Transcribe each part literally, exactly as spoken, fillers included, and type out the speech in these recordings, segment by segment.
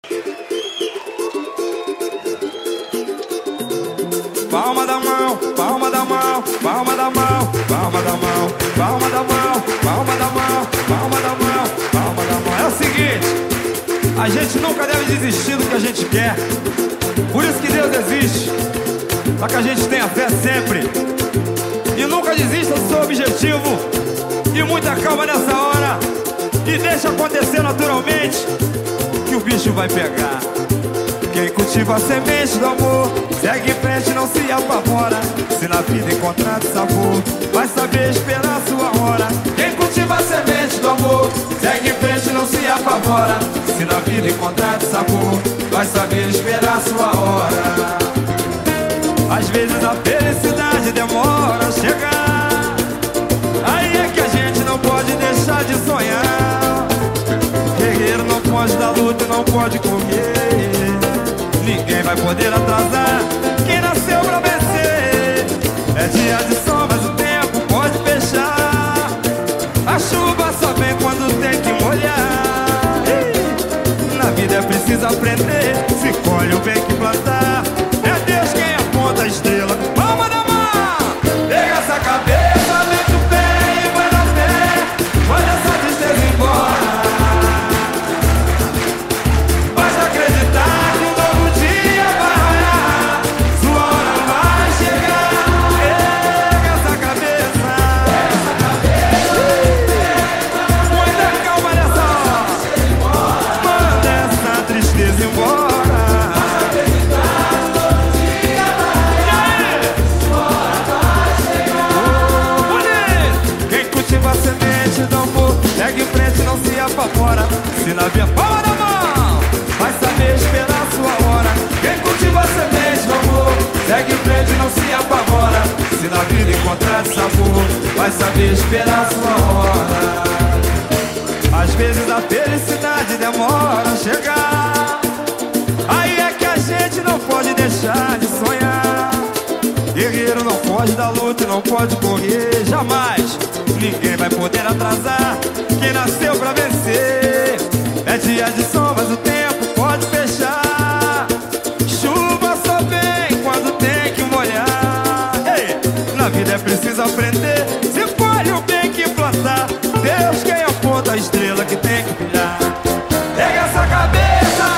Palma da mão, palma da mão, palma da mão, palma da mão, palma da mão, palma da mão, palma da mão, palma da mão. É o seguinte, a gente nunca deve desistir do que a gente quer. Por isso que Deus existe, para que a gente tenha fé sempre. E nunca desista do seu objetivo. E muita calma nessa hora. E deixa acontecer naturalmente, que o bicho vai pegar. Quem cultiva a semente do amor segue em frente, não se apavora. Se na vida encontrar sabor, vai saber esperar a sua hora. Quem cultiva a semente do amor segue em frente, não se apavora. Se na vida encontrar sabor, vai saber esperar a sua hora. Às vezes a felicidade demora a chegar. Aí é que a gente não pode deixar de sonhar. Guerreiro não pode dar luta e não pode comer. Ninguém vai poder atrasar quem nasceu pra vencer. É dia de sol, mas o tempo pode fechar. A chuva só vem quando tem que molhar. Na vida é preciso aprender. Se colhe o bem que plantar. É Deus quem aponta a estrela. Palma da mão! Pega essa cabeça, mete o pé e vai na fé. Manda essa tristeza embora. Basta acreditar que um novo dia vai raiar. Sua hora vai chegar. Pega essa cabeça. Muita calma nessa hora. Manda essa tristeza embora. A semente do amor segue em frente, não se apavora. Se na via palma da mão, vai saber esperar a sua hora. Quem cultiva a semente do amor segue em frente, não se apavora. Se na vida encontrar sabor, vai saber esperar a sua hora. Às vezes a felicidade demora a chegar. Aí é que a gente não pode deixar de sonhar. Guerreiro não pode dar luta e não pode correr jamais. Ninguém vai poder atrasar quem nasceu pra vencer. É dia de sol, mas o tempo pode fechar. Chuva só vem quando tem que molhar. Ei, na vida é preciso aprender. Se colhe o bem que plantar. Deus quem aponta a estrela que tem que brilhar. Pega essa cabeça.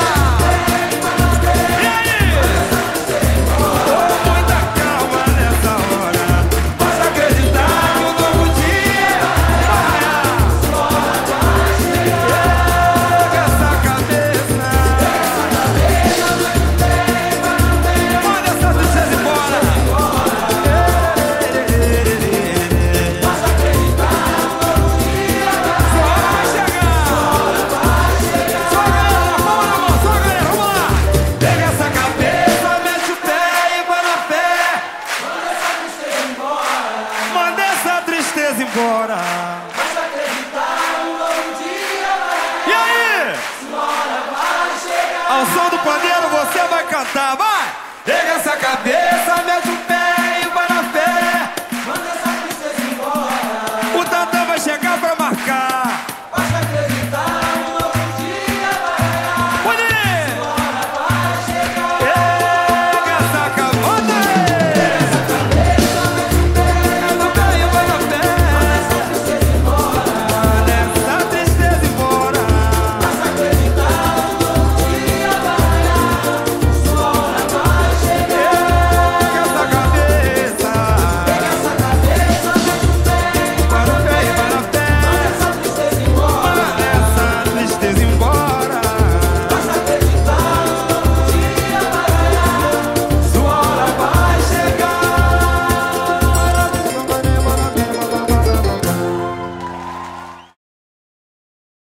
Embora. Mas acreditar, um novo dia vai. E aí? Sua hora vai chegar. Ao som do pandeiro você vai cantar, vai! Pega essa cabeça, mete o pé.